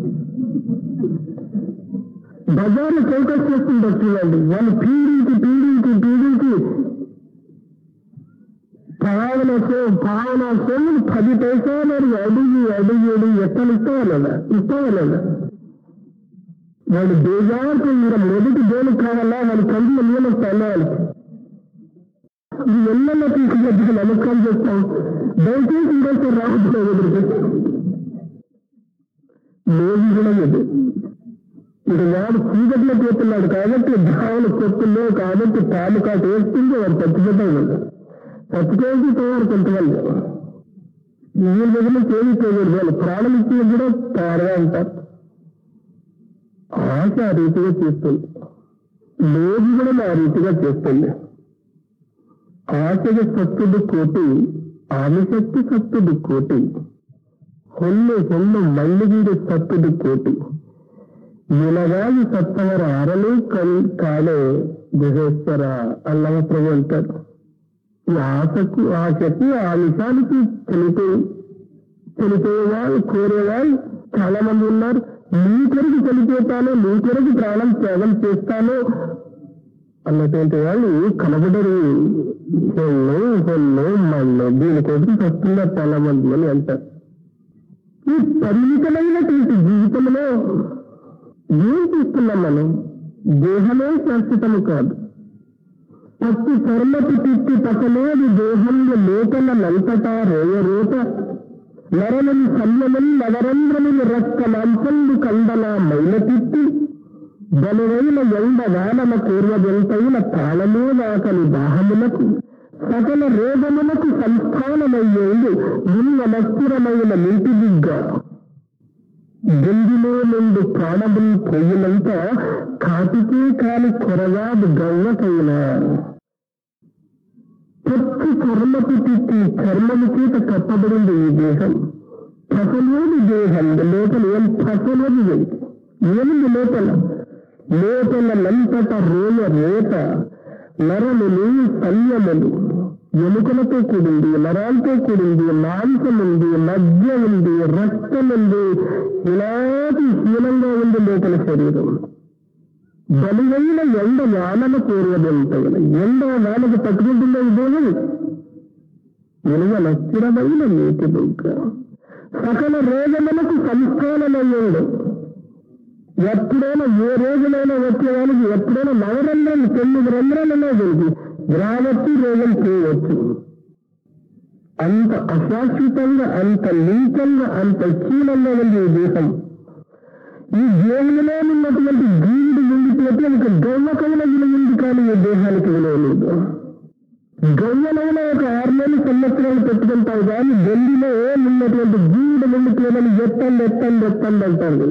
బజార్లు చౌకస్ చేస్తుంటారు చూడండి, వాళ్ళు పీడించి పీడించి పీడించి పావన పావన సొమ్ములు పది పైసలు అడుగు అడుగు అడుగు ఎక్కడ ఇస్తావా లేదా ఇస్తావా లేదా వాడు బేజారుకు మొదటి దేనికి కావాలా వాళ్ళ కంటిలో నీళ్ళు వస్తాయి వాళ్ళకి. ఎన్నెన్నో తీసుకొచ్చి నమస్కారం చేస్తాం. దయచేసి ఇంకోసారి రావద్దు ఎదురుకి లేదు కూడా లేదు. ఇక వాడు చీకట్లో పోతున్నాడు కాబట్టి భావన కొట్టుల్లో కాబట్టి పాలు కాటు వేస్తుంటే వాడు చచ్చిపోతాడు. చచ్చిపోయి పోయారు కొంతమంది. ఈ దగ్గర చేసి పోయారు. వాళ్ళు ప్రాణం ఇచ్చిన కూడా తయారుగా ఉంటారు. ఆశ ఆ రీతిగా చేస్తుంది, లేదు కూడా ఆ రీతిగా చేస్తుంది. ಆಸೆಗೆ ಸತ್ತುದು ಕೋಟಿ, ಆಮಿಷಕ್ಕೆ ಸತ್ತುದು ಕೋಟಿ, ಹೊನ್ನು ಹೆಣ್ಣು ಮಲ್ಲಿಗೆಗೆ ಸತ್ತುದು ಕೋಟಿ, ನಿನಗಾಗಿ ಸತ್ತವರ ಅರಳು ಕಲ್ ಕಾಳೆ ಗುಹೇಶ್ವರ అల్లవ ప్రభు అంటారు. ఈ ఆశకు ఆశకి ఆమిషానికి చనిపోయి చనిపోయేవాళ్ళు కోరేవాళ్ళు చాలా మంది ఉన్నారు. నీ కొరకు చనిపోతాను, నీ కొరకు ప్రాణం త్యాగం చేస్తాను అన్నటువంటి వాళ్ళు కనబడరు. హెల్లు హెల్లు మళ్ళు దీనికోసం వస్తున్నారు చాలా మంది అని అంటారు. ఈ పరిమితమైనటువంటి జీవితంలో ఏం చూస్తున్నాం మనం? దేహమే శాశ్వతము కాదు. పత్తి కర్మకు తిట్టి పక్కలేదు దేహంలో లోపల నంతటా రేయ రూప నరముని సమ్యముని నవరంధ్రముని రక్త మాంసందు కండల మైల తిట్టి బలువైన ఎండ వానమ పూర్వజంతైన ప్రాణమే నాకని దాహములకు సకల రోగములకు సంస్థానమయ్యేందు నిన్న మస్థిరమైన నీటి దిగ్గ గంజిలో నుండి ప్రాణములు పొయ్యినంత కాటికే కాని కొరగాదు గవ్వకైనా ప్రతి కర్మకు తిట్టి చర్మము చేత కప్పబడింది ఈ దేహం. పసలేని దేహం లోపల ఏం పసలేదు ఏముంది లోపల? లోపల నంతట రోయ రేత నరములు సంయములు ఎముకలతో కూడింది, నరాలతో కూడింది, మాంసముంది, మధ్య ఉంది, రక్తముంది, ఇలాంటి హీనంగా ఉంది లోపల శరీరం. బలువైన ఎండ వానల పూర్వదంతైన ఎండ వానకు పట్టుకుంటుందో ఇదేమి విలువ నస్థిరమైన నీటి బుగ్గ సకల రోగములకు సంస్థానమయ్యేడు. ఎప్పుడైనా ఏ రోజులైనా వచ్చేవాళ్ళకి ఎప్పుడైనా నవరంధ్రాలు తొమ్మిది రంధ్రాలలో వెలిగి గ్రావచ్చి రోగం చేయవచ్చు. అంత అశాశ్వతంగా, అంత నీచంగా, అంత క్షీణంగా ఉంది ఈ దేహం. ఈ దేవునిలో ఉన్నటువంటి జీవుడు ఉండిపోతే ఒక గవ్వకైన విలువ ఉంది, కానీ ఈ దేహానికి విలువ లేదు. గవ్వలైన ఒక ఆరు నెలలు సంవత్సరాలు పెట్టుకుంటావు, కానీ గల్లిలో ఉన్నటువంటి జీవుడు ఉండిపోయినని ఎత్తండి ఎత్తండి ఎత్తండి అంటారు.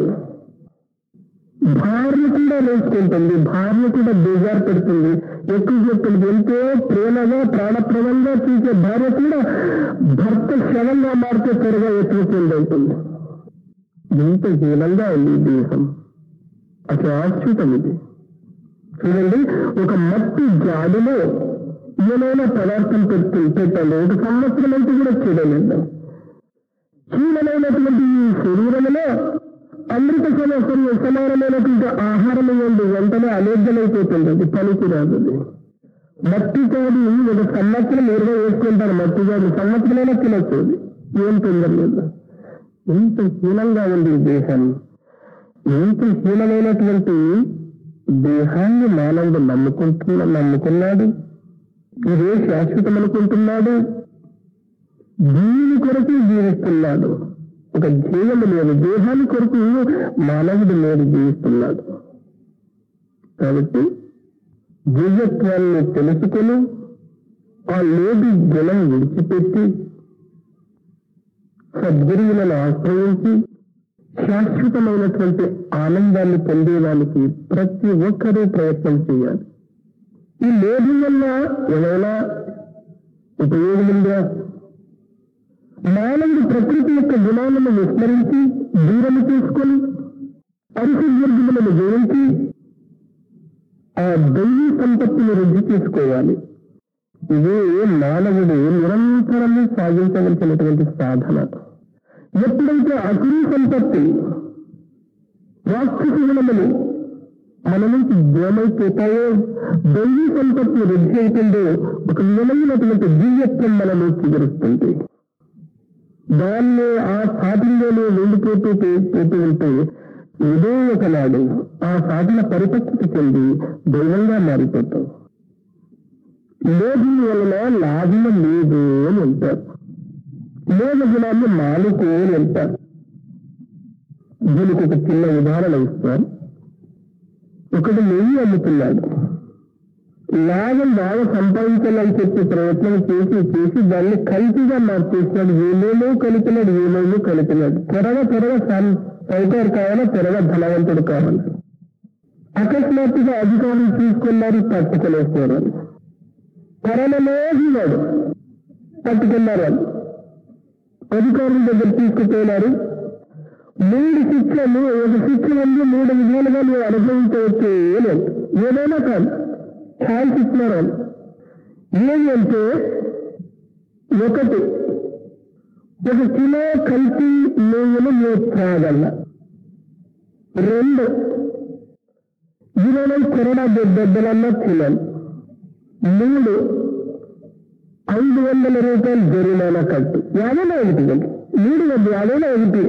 భార్య కూడా వేసుకుంటుంది, భార్య కూడా బేజారు పెడుతుంది, ఎక్కువ చెప్తుంది. ఎంతో ప్రేమగా ప్రాణప్రదంగా చూసే భార్య కూడా భర్త శవంగా మారితే త్వరగా ఎత్తుకుంది అవుతుంది. ఎంత హీనంగా ఉంది దేహం, అశాశ్వతం ఇది. చూడండి, ఒక మట్టి జాడిలో ఏమైనా పదార్థం పెట్టి పెట్టండి, ఒక సంవత్సరం అయితే కూడా చూడలేదు. హీనమైనటువంటి ఈ శరీరంలో అమృత సమస్య సమానమైనటువంటి ఆహారం ఇవ్వండి, వెంటనే అలేర్జలైపోతుంది, అది పనికి రాదు. మట్టి కాదు, ఒక సంవత్సరం ఇరవై వేసుకుంటారు, మట్టి కాదు సంవత్సరమైనా తినచ్చు, ఏం తొందరలేదు. ఎంత హీనంగా ఉంది దేహం. ఎంత హీనమైనటువంటి దేహాన్ని మానవుడు నమ్ముకుంటున్నా నమ్ముకున్నాడు ఇదే శాశ్వతం అనుకుంటున్నాడు. దీని కొరకు జీవిస్తున్నాడు. ఒక జీవము లేదు, దేహాన్ని కొరకు మానవుడు లేదు జీవిస్తున్నాడు. కాబట్టి దివ్యత్వాన్ని తెలుసుకుని ఆ లేడి గుణం విడిచిపెట్టి సద్గురువులను ఆశ్రయించి శాశ్వతమైనటువంటి ఆనందాన్ని పొందేదానికి ప్రతి ఒక్కరూ ప్రయత్నం చేయాలి. ఈ లేడి వల్ల ఏమైనా ఉపయోగం ఉందా? మానవుడు ప్రకృతి యొక్క గుణాలను విస్మరించి దూరం చేసుకొని పరిశుద్ధులను జయించి ఆ దైవీ సంపత్తిని వృద్ధి చేసుకోవాలి. ఇదే మానవుడు నిరంతరము సాగించవలసినటువంటి సాధన. ఎప్పుడైతే అసురీ సంపత్తి రాక్షస గుణములు మన నుంచి దూరమైపోతాయో, దైవీ సంపత్తి వృద్ధి అవుతుందో, ఒక విధమైనటువంటి దివ్యత్వం మనలో చిగురుస్తుంది. దాన్ని ఆ సాధనలోనే నిండిపోతూ పోతూ ఉంటే ఏదో ఒకనాడు ఆ సాధన పరిపక్వత చెంది దైవంగా మారిపోతాం. లోభం వలన లాభం లేదు అని అంటారు. లోభ గుణాన్ని మానుకు అని అంటారు. దీనికి ఒక చిన్న ఉదాహరణ ఇస్తాను. ఒకటి నెయ్యి అమ్ముతున్నాడు. లాభం బాగా సంపాదించాలని చెప్పి ప్రయత్నం చేసి చేసి దాన్ని కల్తీగా మార్చేసినాడు. ఏమేమో కలిపినాడు ఏమేమో కలిపినాడు. త్వరగా త్వరగా సౌకర్యం కావాలా, త్వరగా ధనవంతుడు కావాలి. అకస్మాత్తుగా అధికారులు తీసుకున్నారు, పట్టుకునేస్తారు. త్వరలోకి వాడు పట్టుకున్నారు. వాళ్ళు అధికారుల దగ్గర తీసుకుపోయినారు. మూడు శిక్షలు, ఒక శిక్ష ఉంది మూడు విధాలుగా నువ్వు అనుభవించవచ్చు. లేదు ఏదైనా కాదు, ఛాన్స్ ఇస్తున్నారు వాళ్ళు. ఏది అంటే ఒకటి, ఒక కిలో కల్తీ నెయ్యిని నువ్వు త్రాగల. రెండు, ఇరవై కొరడా దెబ్బలన్నా తినాలి. మూడు, ఐదు వందల రూపాయలు జరిమానా కట్టు. యాభైలో ఒకటి కదా, మూడు వద్దు యాభైలో ఒకటి.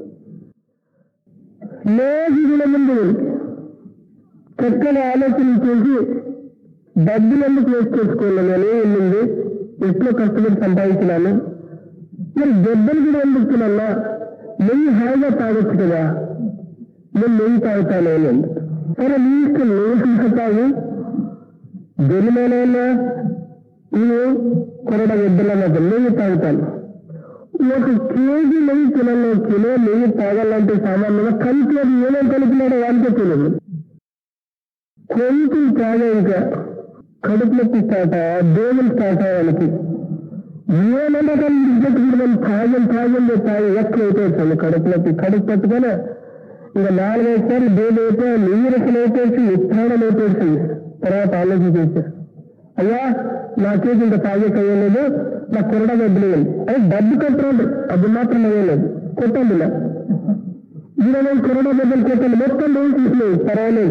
లేదు ఇలా ముందు చక్కని ఆలోచన చేసి డబ్బులెందుకు వేస్ట్ చేసుకోవాలి, నేను వెళ్ళింది ఎట్లో కష్టపడి సంపాదించినాను, మరి దెబ్బలు కూడా ఎందుకు తినన్నా, నెయ్యి హాయిగా తాగొచ్చు కదా, నేను నెయ్యి తాగుతాను అని. సరే నీ ఇష్టం, నెయ్యి తీసుకుతావు, జరిమానా నువ్వు కొరడ వద్దలన్నా నెయ్యి తాగుతాను. ఒక కేజీ నెయ్యి తినాలి, కిలో నెయ్యి తాగాలంటే సామాన్యంగా కలిపి అది ఏమేమి కలిపినాడో వాళ్ళకే తెలియదు. కొంచెం తాగా ఇంకా కడుపు నొప్పి స్టార్ట్, దేవులు స్టార్ట్ అయ్యానికి ఏమన్నా కానీ ఇంకెట్టుకుంటే తాగం తాగండి తాగి ఎక్కువైతే వచ్చాను కడుపు నొప్పి. కడుపు పట్టుకొని ఇంకా నాలుగైదు సార్లు దేవుడు అయితే నీరసలు అయిపోయి ఉత్సాహం అయిపోయింది. తర్వాత ఆలోచించేసి అయ్యా నాకేసి ఇంకా తాగే కయ్యలేదు, నాకు కొరడా వదిలేదు. అది డబ్బు కట్టండి, అది మాత్రం అయ్యలేదు, కొట్టండి ఇలా ఇరవై కొరడా బద్దలు కొట్టండి, మొత్తం రోజు తీసులేదు పర్వాలేదు.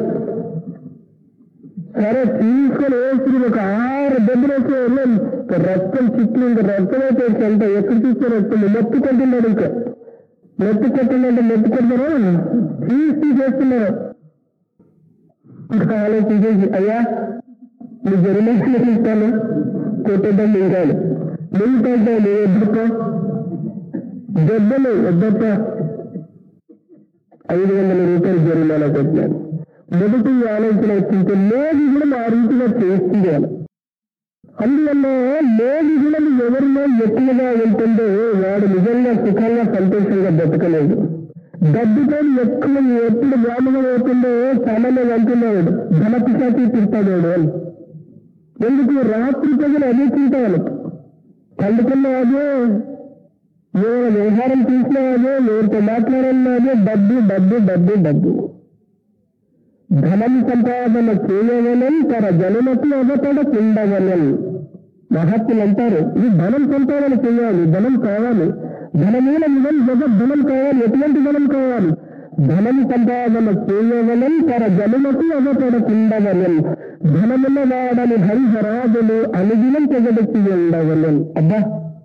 సరే తీసుకొని వేసి ఒక ఆరు దెబ్బలు వేసి వెళ్ళాను. రక్తం చిట్లు ఇంకా రక్తం అయితే అంత ఎక్కడ తీసుకొని వస్తుంది. మెత్తి కొట్టినాడు, ఇంకా మెత్తి కొట్టిందంటే మెత్తి కొట్టారు, తీసి తీసేస్తున్నారు. ఇంకా ఆలోచించేసి అయ్యా నీ జరిమానా ఇస్తాను, కొట్టేద్దాం ఇంకా మిగతా నీ వద్దట దెబ్బలు వద్దట ఐదు వందల రూపాయలు జరిమానా కొట్టినాను. మొదటి ఆలోచన వచ్చింటే లేదు కూడా ఆ రీతిగా చేస్తుంది అని. అందువల్ల లేదు కూడా ఎవరిలో ఎక్కువగా ఉంటుందో వాడు నిజంగా సుఖంగా సంతోషంగా బతకలేదు. డబ్బుతో ఎక్కువ ఎప్పుడు గ్రామంగా అవుతుందో చాలానే అంటున్నాడు, ధనపిశాచి తింటాడు అని. ఎందుకు రాత్రి ప్రజలు అదే తింటాను, పండుకున్న అదే, ఏమైనా వ్యవహారం చూసినా అదే, ఎవరితో మాట్లాడాలన్నా అదే, డబ్బు డబ్బు డబ్బు డబ్బు. ధనం సంపాదన చేయవలెన్ తన జనులకు అవతడకుండవలెన్. మహత్తులు అంటారు ఇది ధనం సంపాదన చేయాలి, ధనం కావాలి, ధనమూల నిజం జగత్ ధనం కావాలి. ఎటువంటి ధనం కావాలి? ధనం సంపాదన చేయవలెన్ తన జనులకు అవతడకుండవలెన్. ధనమున్న వాడని హరిహరాదులు అనుదినం తెగబెట్టి ఉండవలెన్. అబ్బా,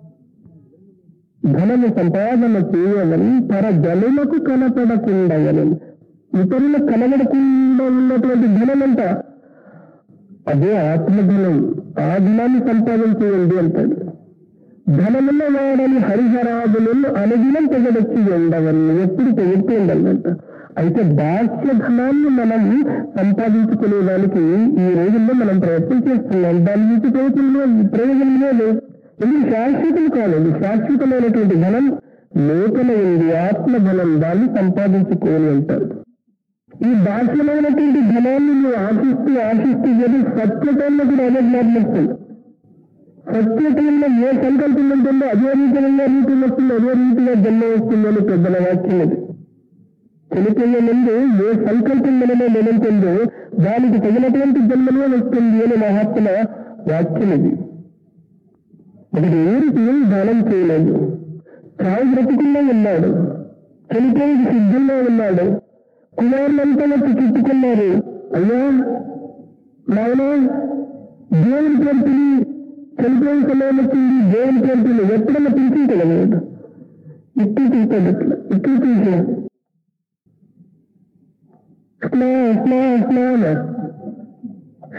ధనము సంపాదన చేయవలెన్ తన జనులకు కనపడకుండవలెన్. ఇతరులు కనబడకుండా ఉన్నటువంటి ధనం అంట అదే ఆత్మధనం. ఆ ధనాన్ని సంపాదించేయండి అంటాడు. ధనమున్న వాడని హరిహరాదులను అనుదినం తెగడొచ్చి ఉండవని ఎప్పుడు తెగిస్తూ ఉండాలంట. అయితే బాహ్య ధనాన్ని మనం సంపాదించుకునేదానికి ఈ రోజుల్లో మనం ప్రయత్నం చేస్తున్నాం. దాని నుంచి ప్రయోజనం ప్రయోజనం లేదు. ఇది శాశ్వతం కాలేదు. శాశ్వతమైనటువంటి ధనం లోపల ఉంది, ఆత్మధనం. దాన్ని సంపాదించుకోని అంటారు. ఈ బాహ్యమైనటువంటి ధనాన్ని నువ్వు ఆశిస్తూ ఆశిస్తూ ఏది సత్యటంలో కూడా అదే జ్ఞాపనిస్తుంది. సత్యటంలో ఏ సంకల్పం ఉంటుందో అదే రీతిగా రీతి వస్తుంది, అదే రీతిగా జన్మ వస్తుందని పెద్దల వాక్యం ఇది. చనిపోయే ముందు ఏ సంకల్పం మనలో నిలుంటుందో దానికి తగినటువంటి జన్మనే వస్తుంది అని మహాత్మ వాక్యం ఇది. ఒకటి ఊరికి దానం చేయలేదు, చావు బ్రతుకుల్లో ఉన్నాడు, చనిపోయేది సిద్ధంగా ఉన్నాడు, కుమారులంతా వచ్చి చుట్టుకున్నారు. అయ్యా నాయన దేవుని పేరుని చనిపోయే సమయం వచ్చింది, దేవుని పేరుని ఎప్పుడన్నా పిలిచింటలేదు, ఇట్లు తీసాడు, ఇట్లా ఇట్లు తీసా స్నా స్నా స్నా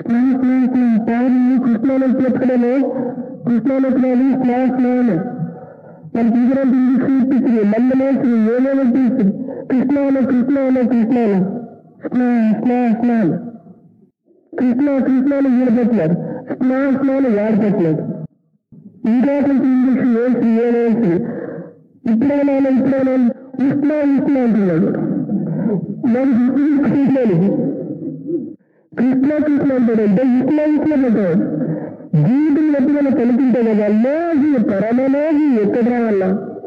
స్నాన స్నాన స్నానం తాగి కృష్ణాలను చేర్చడమే కృష్ణాలు స్నాన స్నానం మనకి ఇటువంటి ఇంగ్లీష్ ఇప్పించింది మందలేసి ఏమేమో తీస్తుంది కృష్ణాలు కృష్ణాలు కృష్ణాలు స్నా స్నా స్నానం కృష్ణ కృష్ణాలు వీడపెట్టలేదు స్నా స్నానం వాడపెట్టలేదు ఇంకా కొంచెం ఇంగ్లీష్ వేసి ఏమేసి ఇప్పుడైనా ఇప్పుడైనా కృష్ణ కృష్ణ అంటున్నాడు మనకి కృష్ణానికి కృష్ణ కృష్ణ అంటాడంటే ఇట్లా ఇట్లా పెట్టాడు జీవితం ఎప్పుడైనా కనిపింటే కదా లోగి పరమలోగి ఎక్కడ రావాల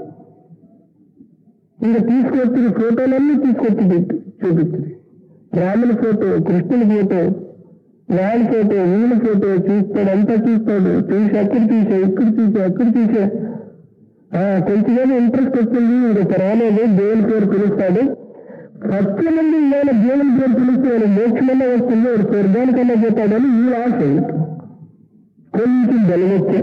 ఇంకా తీసుకొచ్చిన ఫోటోలన్నీ తీసుకొచ్చి పెట్టి చూపించింది రాముని ఫోటో కృష్ణుని ఫోటో వాళ్ళ ఫోటో వీళ్ళ ఫోటో చూస్తాడు అంతా చూస్తాడు చూసి అక్కడ చూసా ఇక్కడ చూసా అక్కడ చూసా కొంచెం ఇంట్రెస్ట్ వచ్చింది ఇంకా రాలేదు దేవుని పేరు పిలుస్తాడు ఫస్ట్ మంది ఇవాళ దేవుని పేరు పిలిస్తే వాళ్ళు మోక్షమన్నా వస్తుంది వాడు స్వర్గానికన్నా పోతాడని ఈ ఆశ కొంచెం బలమొచ్చే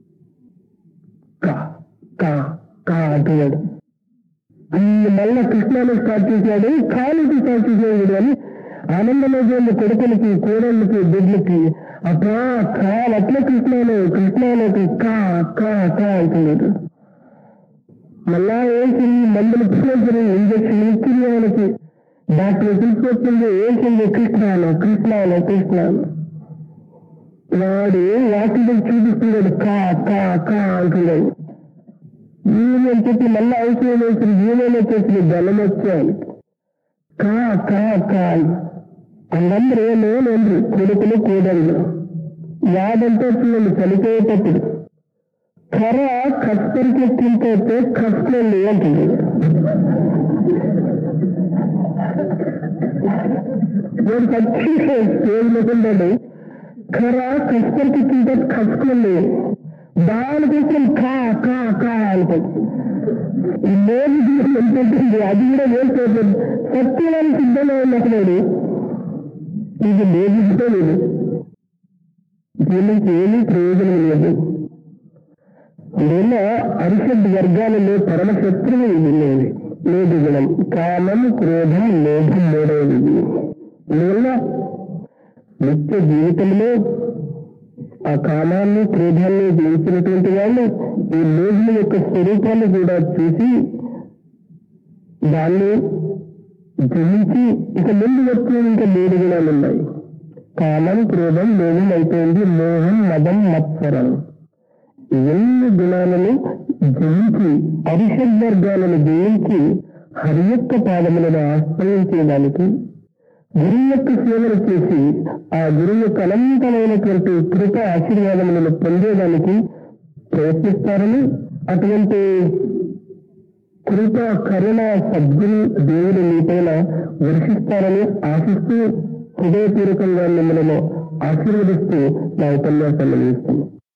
కా కా కా అంటున్నాడు ఈ మళ్ళా కృష్ణాన్ని స్టార్ట్ చేశాడు కాలుకి స్టార్ట్ చేసేవాడు అని ఆనందమోజుల కొడుకులకి కోడళ్ళకి బిడ్డలకి అబ్బా కాలు అట్లా కృష్ణాలు కృష్ణాలకి కా కా కా అంటున్నాడు మళ్ళా వేసింది మందులు తీసుకొచ్చింది ఇంజక్షన్ ఇచ్చింది వాళ్ళకి డాక్టర్ తీసుకొచ్చింది వేసింది కృష్ణాలు కృష్ణాలు కృష్ణాలు వాడు వాటిని చూపిస్తున్నాడు కా కా కా అంటున్నాడు ఈమెని చెప్పి మళ్ళీ అవసరం వేసిన ఈమెను వచ్చేసి బలం వచ్చాను కా కా కా అందరూ ఏమేనండ్రు కొడుకులు కూడళ్ళు వాడంటే చూడండి చనిపోయేటప్పుడు కర్ర కస్తరికి తింటే కష్టండి అంటుంది వాడు ఖర్చు చేయలేకుండాడు కర్ర కస్తరికి తింటే కసుకోండి దానికోసం కా కా కా అనుకోండి ఈ లేని జీవితం ఎంతుంటుంది అది కూడా వేసుకోతుంది సత్యాన్ని సిద్ధంగా ఉన్నప్పుడు ఇది లేదితో లేదు దీనికి ఏమీ ప్రయోజనం లేదు ఇలా అరిషడ్ వర్గాలలో పరమశత్రువు ఇది లేదు లేదు గుణం కామం క్రోధం లోభం మూడవది దీనివల్ల నిత్య జీవితంలో ఆ కామాన్ని క్రోధాన్ని జయించినటువంటి వాళ్ళు ఈ లోభం యొక్క స్వరూపాన్ని కూడా చూసి దాన్ని జయించి ఇక ముందు వచ్చే ఇంకా మూడు గుణాలు ఉన్నాయి కామం క్రోధం లోభం అయిపోయింది మోహం మదం మత్సరం ఎన్ని గుణాలను జయించి అరిషడ్ వర్గాలను జయించి హరి యొక్క పాదములను ఆశ్రయించేదానికి గురువు యొక్క సేవలు చేసి ఆ గురువు యొక్క అనంతమైనటువంటి కృప ఆశీర్వాదములను పొందేదానికి ప్రయత్నిస్తారని అటువంటి కృప కరుణ సద్గురు దేవుడు మీపైన వర్షిస్తారని ఆశిస్తూ హృదయపూర్వకంగా మిమ్మల్ని ఆశీర్వదిస్తూ నా ఉపన్యాసాన్ని ముగిస్తున్నాను.